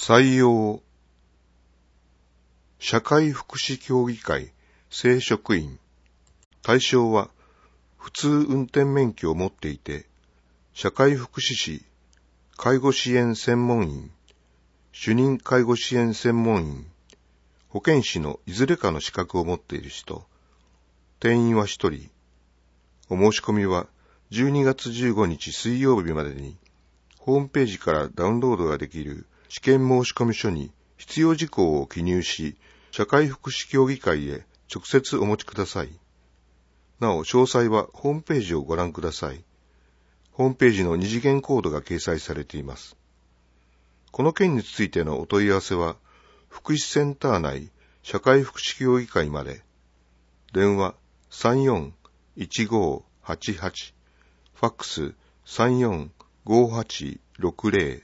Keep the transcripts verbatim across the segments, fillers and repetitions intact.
採用。社会福祉協議会正職員。対象は、普通運転免許を持っていて、社会福祉士、介護支援専門員、主任介護支援専門員、保健師のいずれかの資格を持っている人。定員はひとり。お申し込みはじゅうにがつじゅうごにち水曜日までに、ホームページからダウンロードができる試験申込書に必要事項を記入し、社会福祉協議会へ直接お持ちください。なお、詳細はホームページをご覧ください。ホームページの二次元コードが掲載されています。この件についてのお問い合わせは、福祉センター内社会福祉協議会まで。電話 さんよんいちごはちはち、ファックス さんよんごはちろくぜろ。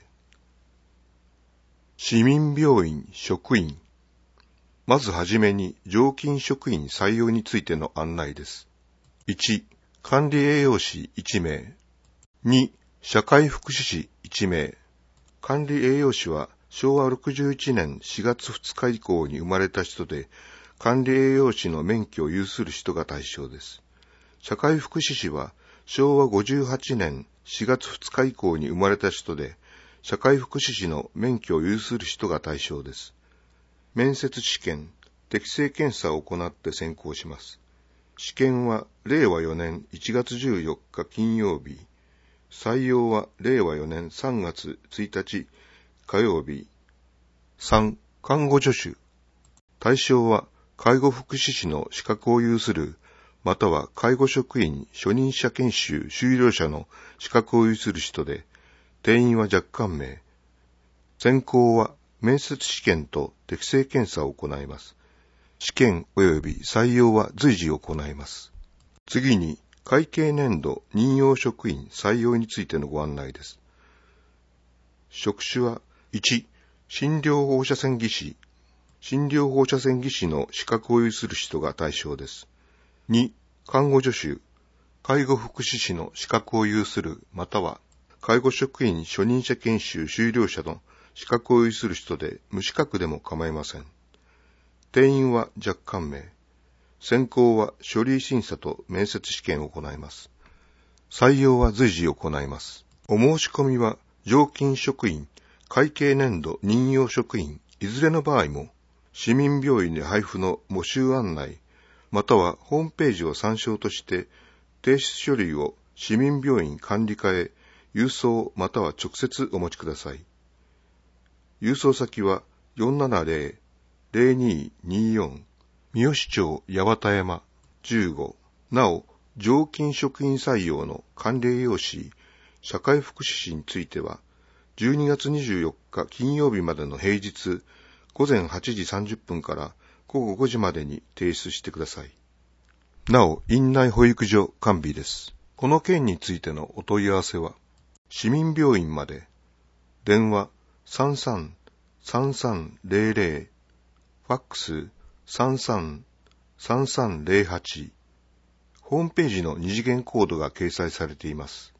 市民病院職員。まずはじめに常勤職員採用についての案内です。いち、管理栄養士いちめい。に、社会福祉士いちめい。管理栄養士はしょうわろくじゅういちねんしがつふつか以降に生まれた人で、管理栄養士の免許を有する人が対象です。社会福祉士はしょうわごじゅうはちねんしがつふつか以降に生まれた人で、社会福祉士の免許を有する人が対象です。面接試験、適性検査を行って選考します。試験はれいわよねんいちがつじゅうよっか金曜日、採用はれいわよねんさんがつついたち火曜日。さん、看護助手。対象は介護福祉士の資格を有する、または介護職員初任者研修修了者の資格を有する人で、定員は若干名。選考は面接試験と適性検査を行います。試験及び採用は随時行います。次に、会計年度任用職員採用についてのご案内です。職種は、いち、診療放射線技師。診療放射線技師の資格を有する人が対象です。に、看護助手。介護福祉士の資格を有する、または、介護職員初任者研修修了者の資格を有する人で無資格でも構いません。定員は若干名。選考は書類審査と面接試験を行います。採用は随時行います。お申し込みは常勤職員、会計年度任用職員、いずれの場合も、市民病院で配布の募集案内、またはホームページを参照として提出書類を市民病院管理課へ郵送または直接お持ちください。郵送先は よんななぜろ ぜろにによん 三好町八幡山じゅうご。なお、常勤職員採用の管理栄養士、社会福祉士については、じゅうにがつにじゅうよっか金曜日までの平日、ごぜんはちじさんじゅっぷんからごごごじまでに提出してください。なお、院内保育所完備です。この件についてのお問い合わせは、市民病院まで、電話 さんさんさんさんぜろぜろ、ファックス さんさんさんさんぜろはち、ホームページの二次元コードが掲載されています。